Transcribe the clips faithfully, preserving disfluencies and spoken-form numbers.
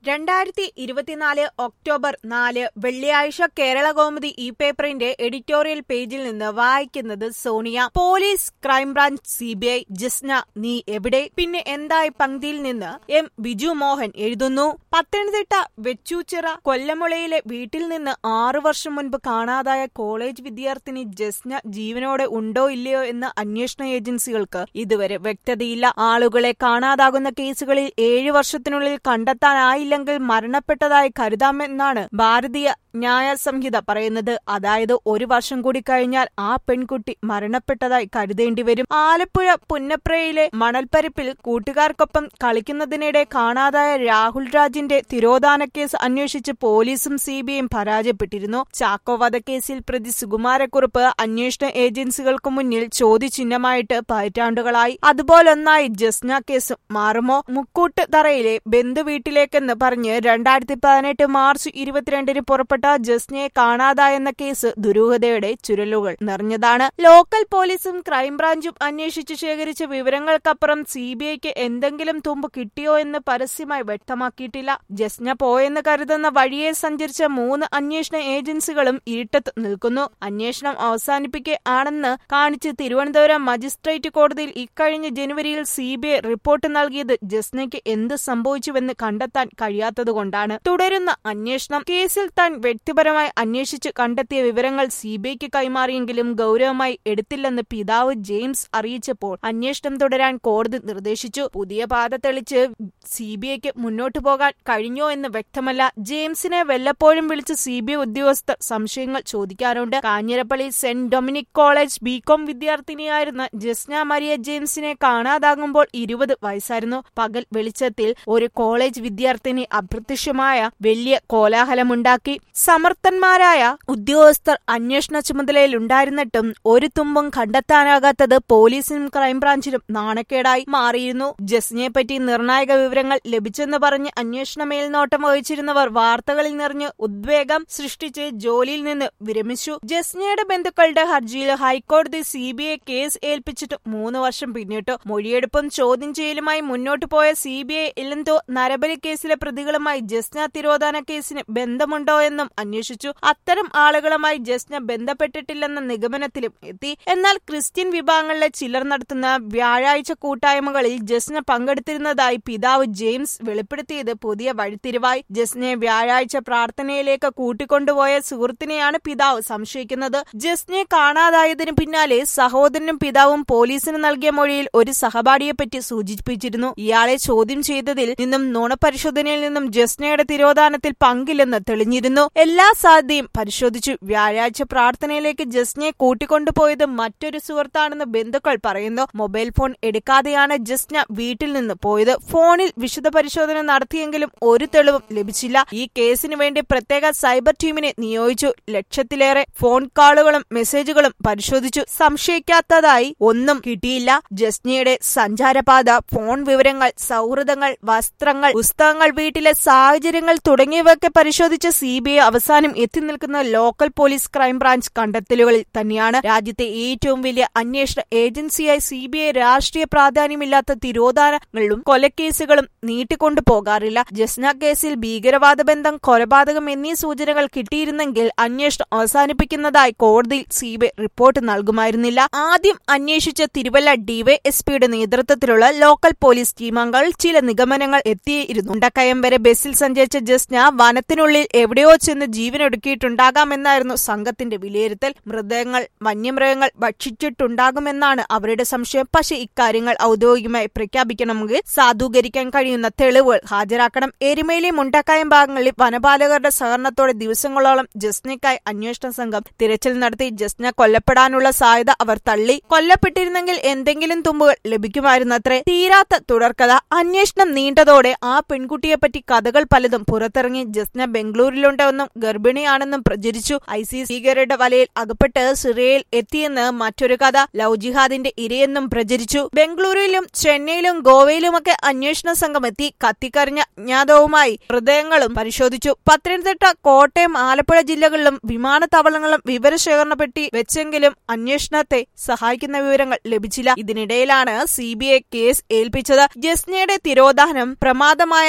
രണ്ടായിരത്തി ഇരുപത്തിനാല് ഒക്ടോബർ നാല് വെള്ളിയാഴ്ച കേരളകൗമുദി ഈ പേപ്പറിന്റെ എഡിറ്റോറിയൽ പേജിൽ നിന്ന് വായിക്കുന്നത് Sonia. Police, crime branch, CBI, Jasna നീ എവിടെ? പിന്നെ എന്തായി പങ്ക്തിയിൽ നിന്ന് എം ബിജു മോഹൻ എഴുതുന്നു. പത്തനംതിട്ട വെച്ചൂച്ചിറ കൊല്ലമുളയിലെ വീട്ടിൽ നിന്ന് ആറു വർഷം മുൻപ് കാണാതായ കോളേജ് വിദ്യാർത്ഥിനി ജസ്ന ജീവനോടെ ഉണ്ടോ ഇല്ലയോ എന്ന അന്വേഷണ ഏജൻസികൾക്ക് ഇതുവരെ വ്യക്തതയില്ല. ആളുകളെ കാണാതാകുന്ന കേസുകളിൽ ഏഴു വർഷത്തിനുള്ളിൽ കണ്ടെത്താനായില്ല ിൽ മരണപ്പെട്ടതായി കരുതാമെന്നാണ് ഭാരതീയ ന്യായ സംഹിത പറയുന്നത്. അതായത് ഒരു വർഷം കൂടി കഴിഞ്ഞാൽ ആ പെൺകുട്ടി മരണപ്പെട്ടതായി കരുതേണ്ടി വരും. ആലപ്പുഴ പുന്നപ്രയിലെ മണൽപ്പരപ്പിൽ കൂട്ടുകാർക്കൊപ്പം കളിക്കുന്നതിനിടെ കാണാതായ രാഹുൽ രാജിന്റെ തിരോധാന കേസ് അന്വേഷിച്ച് പോലീസും സിബിഐയും പരാജയപ്പെട്ടിരുന്നു. ചാക്കോ വധക്കേസിൽ പ്രതി സുകുമാരക്കുറുപ്പ് അന്വേഷണ ഏജൻസികൾക്ക് മുന്നിൽ ചോദ്യചിഹ്നമായിട്ട് പതിറ്റാണ്ടുകളായി. അതുപോലൊന്നായി ജസ്ന കേസ് മാറുമോ? മുക്കൂട്ട് തറയിലെ ബന്ധുവീട്ടിലേക്കെന്ന് പറഞ്ഞ് രണ്ടായിരത്തി പതിനെട്ട് മാർച്ച് ഇരുപത്തിരണ്ടിന് പുറപ്പെട്ട ജസ്നയെ കാണാതായെന്ന കേസ് ദുരൂഹതയുടെ ചുരുളുകൾ നിറഞ്ഞതാണ്. ലോക്കൽ പോലീസും ക്രൈംബ്രാഞ്ചും അന്വേഷിച്ചു ശേഖരിച്ച വിവരങ്ങൾക്കപ്പുറം സിബിഐക്ക് എന്തെങ്കിലും തുമ്പ് കിട്ടിയോ എന്ന് പരസ്യമായി വ്യക്തമാക്കിയിട്ടില്ല. ജസ്ന പോയെന്ന് കരുതുന്ന വഴിയെ സഞ്ചരിച്ച മൂന്ന് അന്വേഷണ ഏജൻസികളും ഇരുട്ടത്ത് നിൽക്കുന്നു. അന്വേഷണം അവസാനിപ്പിക്കുകയാണെന്ന് കാണിച്ച് തിരുവനന്തപുരം മജിസ്ട്രേറ്റ് കോടതിയിൽ ഇക്കഴിഞ്ഞ ജനുവരിയിൽ സിബിഐ റിപ്പോർട്ട് നൽകിയത് ജസ്നയ്ക്ക് എന്ത് സംഭവിച്ചുവെന്ന് കണ്ടെത്താൻ കഴിയാത്തതുകൊണ്ടാണ്. തുടരുന്ന അന്വേഷണം കേസിൽ താൻ വ്യക്തിപരമായി അന്വേഷിച്ച് കണ്ടെത്തിയ വിവരങ്ങൾ സിബിഐക്ക് കൈമാറിയെങ്കിലും ഗൗരവമായി എടുത്തില്ലെന്ന് പിതാവ് ജെയിംസ് അറിയിച്ചപ്പോൾ അന്വേഷണം തുടരാൻ കോടതി നിർദ്ദേശിച്ചു. പുതിയ പാത തെളിച്ച് സിബിഐക്ക് മുന്നോട്ടു പോകാൻ കഴിഞ്ഞോ എന്ന് വ്യക്തമല്ല. ജെയിംസിനെ വല്ലപ്പോഴും വിളിച്ച് സിബിഐ ഉദ്യോഗസ്ഥർ സംശയങ്ങൾ ചോദിക്കാറുണ്ട്. Kanjirappally saint Dominic college BCom വിദ്യാർത്ഥിനിയായിരുന്ന ജസ്ന മരിയ ജെയിംസിനെ കാണാതാകുമ്പോൾ ഇരുപത് വയസ്സായിരുന്നു. പകൽ വെളിച്ചത്തിൽ ഒരു കോളേജ് വിദ്യാർത്ഥിനി അപ്രത്യക്ഷമായ വലിയ കോലാഹലമുണ്ടാക്കി. സമർത്ഥന്മാരായ ഉദ്യോഗസ്ഥർ അന്വേഷണ ചുമതലയിലുണ്ടായിരുന്നിട്ടും ഒരു തുമ്പും കണ്ടെത്താനാകാത്തത് പോലീസിനും ക്രൈംബ്രാഞ്ചിനും നാണക്കേടായി മാറിയിരുന്നു. ജസ്നയെപ്പറ്റി നിർണായക വിവരങ്ങൾ ലഭിച്ചെന്ന് പറഞ്ഞ് അന്വേഷണ മേൽനോട്ടം വഹിച്ചിരുന്നവർ വാർത്തകളിൽ നിറഞ്ഞ് ഉദ്വേഗം സൃഷ്ടിച്ച് ജോലിയിൽ നിന്ന് വിരമിച്ചു. ജസ്നയുടെ ബന്ധുക്കളുടെ ഹർജിയിൽ ഹൈക്കോടതി സിബിഐ കേസ് ഏൽപ്പിച്ചിട്ട് മൂന്ന് വർഷം പിന്നിട്ടു. മൊഴിയെടുപ്പും ചോദ്യം ചെയ്യലുമായി മുന്നോട്ടു പോയ സിബിഐ ഇലന്തോ നരബലി കേസിലെ പ്രതികളുമായി ജസ്ന തിരോധാന കേസിന് ബന്ധമുണ്ടോ എന്നും അന്വേഷിച്ചു. അത്തരം ആളുകളുമായി ജസ്ന ബന്ധപ്പെട്ടിട്ടില്ലെന്ന നിഗമനത്തിലും എത്തി. എന്നാൽ ക്രിസ്ത്യൻ വിഭാഗങ്ങളിലെ ചിലർ നടത്തുന്ന വ്യാഴാഴ്ച കൂട്ടായ്മകളിൽ ജസ്ന പങ്കെടുത്തിരുന്നതായി പിതാവ് ജെയിംസ് വെളിപ്പെടുത്തിയത് പുതിയ വഴിത്തിരിവായി. ജസ്നയെ വ്യാഴാഴ്ച പ്രാർത്ഥനയിലേക്ക് കൂട്ടിക്കൊണ്ടുപോയ സുഹൃത്തിനെയാണ് പിതാവ് സംശയിക്കുന്നത്. ജസ്നയെ കാണാതായതിനു പിന്നാലെ സഹോദരനും പിതാവും പോലീസിന് നൽകിയ മൊഴിയിൽ ഒരു സഹപാഠിയെപ്പറ്റി സൂചിപ്പിച്ചിരുന്നു. ഇയാളെ ചോദ്യം ചെയ്തതിൽ നിന്നും നുണപരിശോധനയിൽ നിന്നും ജസ്നയുടെ തിരോധാനത്തിൽ പങ്കില്ലെന്ന് തെളിഞ്ഞിരുന്നു. എല്ലാ സാധ്യതയും പരിശോധിച്ചു. വ്യാഴാഴ്ച പ്രാർത്ഥനയിലേക്ക് ജസ്നയെ കൂട്ടിക്കൊണ്ടുപോയത് മറ്റൊരു സുഹൃത്താണെന്ന് ബന്ധുക്കൾ പറയുന്നു. മൊബൈൽ ഫോൺ എടുക്കാതെയാണ് ജസ്ന വീട്ടിൽ നിന്ന് പോയത്. ഫോണിൽ വിശദ പരിശോധന നടത്തിയെങ്കിലും ഒരു തെളിവും ലഭിച്ചില്ല. ഈ കേസിന് വേണ്ടി പ്രത്യേക സൈബർ ടീമിനെ നിയോഗിച്ചു. ലക്ഷത്തിലേറെ ഫോൺ കോളുകളും മെസ്സേജുകളും പരിശോധിച്ചു. സംശയിക്കാത്തതായി ഒന്നും കിട്ടിയില്ല. ജസ്നയുടെ സഞ്ചാരപാത, ഫോൺ വിവരങ്ങൾ, സൗഹൃദങ്ങൾ, വസ്ത്രങ്ങൾ, പുസ്തകങ്ങൾ, വീട്ടിലെ സാഹചര്യങ്ങൾ തുടങ്ങിയവയൊക്കെ പരിശോധിച്ച സിബിഐ അവസാനം എത്തി നിൽക്കുന്ന ലോക്കൽ പോലീസ് ക്രൈംബ്രാഞ്ച് കണ്ടെത്തലുകളിൽ തന്നെയാണ്. രാജ്യത്തെ ഏറ്റവും വലിയ അന്വേഷണ ഏജൻസിയായി സിബിഐ രാഷ്ട്രീയ പ്രാധാന്യമില്ലാത്ത തിരോധാനങ്ങളും കൊലക്കേസുകളും നീട്ടിക്കൊണ്ടു പോകാറില്ല. ജസ്ന കേസിൽ ഭീകരവാദ ബന്ധം, കൊലപാതകം എന്നീ സൂചനകൾ കിട്ടിയിരുന്നെങ്കിൽ അന്വേഷണം അവസാനിപ്പിക്കുന്നതായി കോടതിയിൽ സിബിഐ റിപ്പോർട്ട് നൽകുമായിരുന്നില്ല. ആദ്യം അന്വേഷിച്ച തിരുവല്ല ഡിവൈഎസ്പിയുടെ നേതൃത്വത്തിലുള്ള ലോക്കൽ പോലീസ് ടീമംഗങ്ങൾ ചില നിഗമനങ്ങൾ എത്തിയിരുന്നു. മുണ്ടക്കയം വരെ ബസ്സിൽ സഞ്ചരിച്ച ജസ്ന വനത്തിനുള്ളിൽ എവിടെയോ ചെന്ന് ജീവനൊടുക്കിയിട്ടുണ്ടാകാമെന്നായിരുന്നു സംഘത്തിന്റെ വിലയിരുത്തൽ. മൃതദേഹങ്ങൾ വന്യമൃഗങ്ങൾ ഭക്ഷിച്ചിട്ടുണ്ടാകുമെന്നാണ് അവരുടെ സംശയം. പക്ഷേ ഇക്കാര്യങ്ങൾ ഔദ്യോഗികമായി പ്രഖ്യാപിക്കണമെങ്കിൽ സാധൂകരിക്കാൻ കഴിയുന്ന തെളിവുകൾ ഹാജരാക്കണം. എരുമേലി, മുണ്ടക്കയം ഭാഗങ്ങളിൽ വനപാലകരുടെ സഹകരണത്തോടെ ദിവസങ്ങളോളം ജസ്നയ്ക്കായി അന്വേഷണ സംഘം തിരച്ചിൽ നടത്തി. ജസ്ന കൊല്ലപ്പെടാനുള്ള സാധ്യത അവർ തള്ളി. കൊല്ലപ്പെട്ടിരുന്നെങ്കിൽ എന്തെങ്കിലും തുമ്പുകൾ ലഭിക്കുമായിരുന്നത്രേ. തീരാത്ത തുടർക്കഥ. അന്വേഷണം നീണ്ടതോടെ ആ പെൺകുട്ടിയെപ്പറ്റി കഥകൾ പലതും പുറത്തിറങ്ങി. ജസ്ന ബംഗളൂരിലുണ്ടെന്നും ഗർഭിണിയാണെന്നും പ്രചരിച്ചു. ഐസിസ് ഭീകരരുടെ വലയിൽ അകപ്പെട്ട് സിറിയയിൽ എത്തിയെന്ന് മറ്റൊരു കഥ. ലവ് ജിഹാദിന്റെ ഇരയെന്നും പ്രചരിച്ചു. ബംഗളൂരുവിലും ചെന്നൈയിലും ഗോവയിലുമൊക്കെ അന്വേഷണ സംഘം എത്തി. കത്തിക്കറിഞ്ഞ അജ്ഞാതവുമായി മൃതദേഹങ്ങളും പരിശോധിച്ചു. പത്തനംതിട്ട, കോട്ടയം, ആലപ്പുഴ ജില്ലകളിലും വിമാനത്താവളങ്ങളും വിവരശേഖരണ പെട്ടി വെച്ചെങ്കിലും അന്വേഷണത്തെ സഹായിക്കുന്ന വിവരങ്ങൾ ലഭിച്ചില്ല. ഇതിനിടയിലാണ് സിബിഐ കേസ് ഏൽപ്പിച്ചത്. ജസ്നയുടെ തിരോധാനം പ്രമാദമായ കേസ്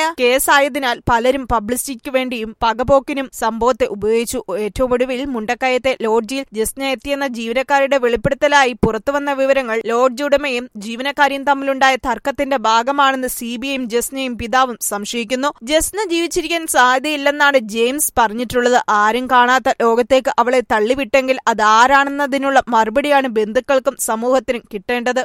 കേസായതിനാൽ പലരും പബ്ലിസിറ്റിക്ക് വേണ്ടിയും പകപോക്കിനും സംഭവത്തെ ഉപയോഗിച്ചു. ഏറ്റവും ഒടുവിൽ മുണ്ടക്കയത്തെ ലോഡ്ജിൽ ജസ്ന എത്തിയെന്ന ജീവനക്കാരുടെ വെളിപ്പെടുത്തലായി പുറത്തുവന്ന വിവരങ്ങൾ ലോഡ്ജ് ഉടമയും ജീവനക്കാരിയും തമ്മിലുണ്ടായ തർക്കത്തിന്റെ ഭാഗമാണെന്ന് സിബിഐയും ജസ്നയും പിതാവും സംശയിക്കുന്നു. ജസ്ന ജീവിച്ചിരിക്കാൻ സാധ്യതയില്ലെന്നാണ് ജെയിംസ് പറഞ്ഞിട്ടുള്ളത്. ആരും കാണാത്ത ലോകത്തേക്ക് അവളെ തള്ളിവിട്ടെങ്കിൽ അതാരാണെന്നതിനുള്ള മറുപടിയാണ് ബന്ധുക്കൾക്കും സമൂഹത്തിനും കിട്ടേണ്ടത്.